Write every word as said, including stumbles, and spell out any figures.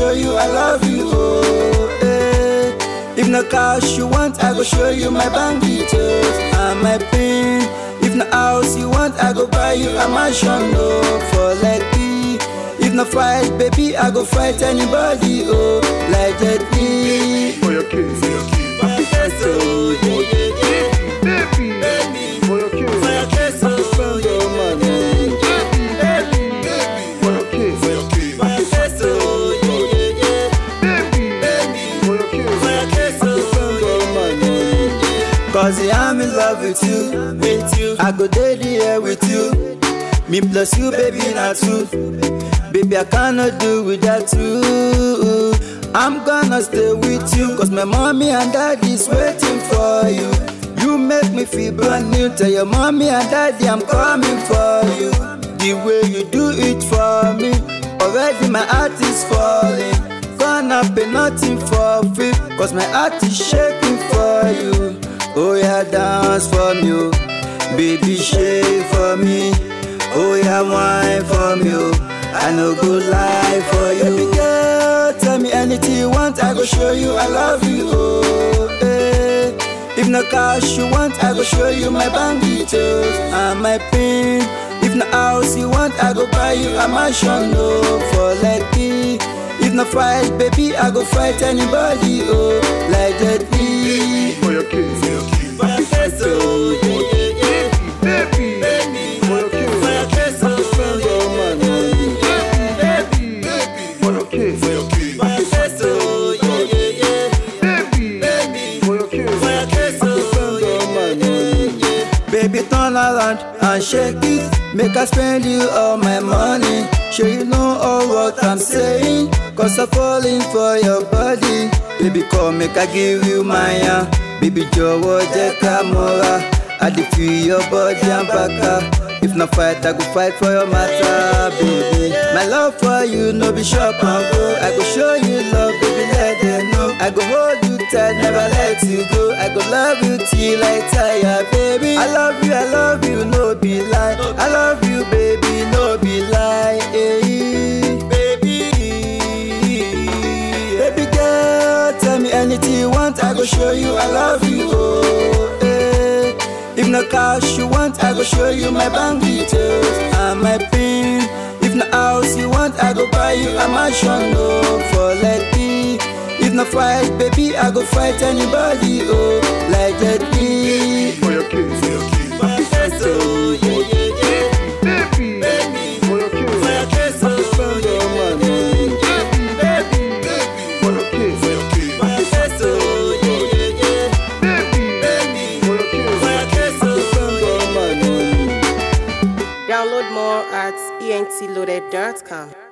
show you I love you. Oh, eh. If no cash you want, I go show you my bank details and my pin. If no house you want, I go buy you a mansion. Oh, for Lekki. If no fight, baby, I go fight anybody. Oh, like Jet Li. For your kids, for your kids. For your kids, oh, yeah, yeah, yeah. Baby, Baby, for your kids. for your kids, oh, yeah, yeah, yeah. Baby, For your kids, for your kids. for your kids, oh, yeah, yeah, yeah. Baby, Baby, for your kids. for your kids, oh, yeah, yeah, yeah. Cause I'm in love with you, with you. I go daily here with you. Me plus you, baby, not two. Baby, I cannot do without you. I'm gonna stay with you, cause my mommy and daddy's waiting for you. You make me feel brand new. Tell your mommy and daddy I'm coming for you. The way you do it for me, already my heart is falling. Gonna pay nothing for free, cause my heart is shaking for you. Oh yeah, dance for me, oh. Baby, shake for me. Oh yeah, wine for me, oh. I no go lie for you. Baby girl, tell me anything you want, I go show you I love you. Oh, eh. If no cash you want, I go show you my bank details and my pin. If no house you want, I go buy you a mansion. Oh, for Lekki. If no fight, baby, I go fight anybody. Oh, like Jet Li. For your kids, for your kids. For your kids, oh, yeah, yeah, yeah. Baby, Baby, for your kids. for your kids, oh, yeah, yeah, yeah. Baby, For your kids, for your kids. for your kids, oh, yeah, yeah, yeah. Baby, Baby, for your kids. for your kids, oh, yeah, yeah, yeah. Baby, turn around and shake it. Make I spend you all my money. Sure you know all what I'm saying, cause I'm falling for your body. Baby, come make I give you mine. Baby, jọ̀wọ́ jẹ́ ká mọ́ra. I dey feel your body and baka. If not fight, I go fight for your matter, baby. My love for you no be shop and go. I go show you love, baby, let them know. I go hold you tight, never let you go. I go love you till I tire, baby. I love you, I love you, no be lie. I love you, baby, no be lie. Hey, baby, baby girl, tell me anything you want, I go show you I love you. Oh, eh. If no cash you want, I go show you my bank details and my pin. If no house you want, I go buy you a mansion. Oh, for Lekki. If no fight, baby, I go fight anybody. Oh, like Jet Li. For your kids, for your kids. For your kids, oh, yeah, yeah, yeah. Baby, Baby, for your kids. for your kids, oh, yeah, yeah, yeah. Baby, For your kids, for your kids. for your kids, oh, yeah, yeah, yeah. Baby, Baby, for your kids. for your kids, oh, yeah, yeah, yeah. Download more at e n t loaded dot com.